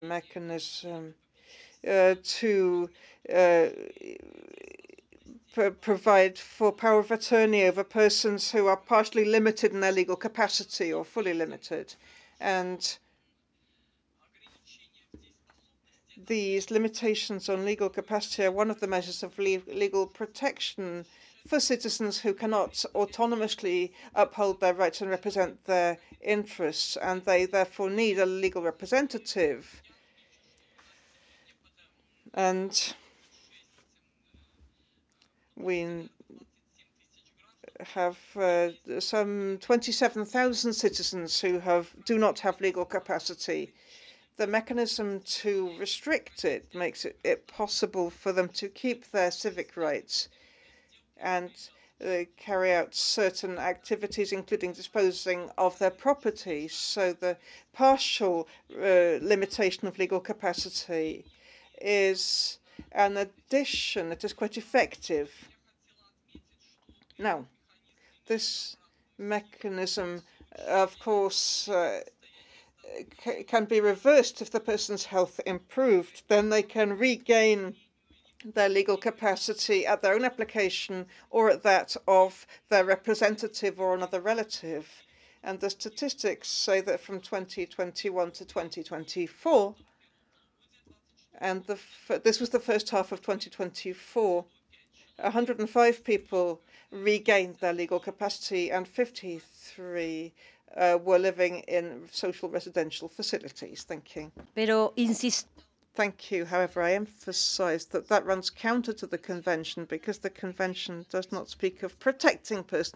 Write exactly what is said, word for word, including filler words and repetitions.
mechanism uh, to uh, provide for power of attorney over persons who are partially limited in their legal capacity or fully limited. And these limitations on legal capacity are one of the measures of le legal protection for citizens who cannot autonomously uphold their rights and represent their interests, and they therefore need a legal representative. And we have uh, some twenty-seven thousand citizens who have do not have legal capacity. The mechanism to restrict it makes it, it possible for them to keep their civic rights and uh, carry out certain activities, including disposing of their property. So the partial uh, limitation of legal capacity is an addition. It is quite effective. Now, this mechanism, of course, uh, can be reversed if the person's health improved. Then they can regain their legal capacity at their own application or at that of their representative or another relative. And the statistics say that from twenty twenty-one to twenty twenty-four, and the this was the first half of twenty twenty-four, one hundred five people regained their legal capacity and fifty-three uh, were living in social residential facilities. Thank you. Pero insist Thank you. However, I emphasize that that runs counter to the convention because the convention does not speak of protecting personal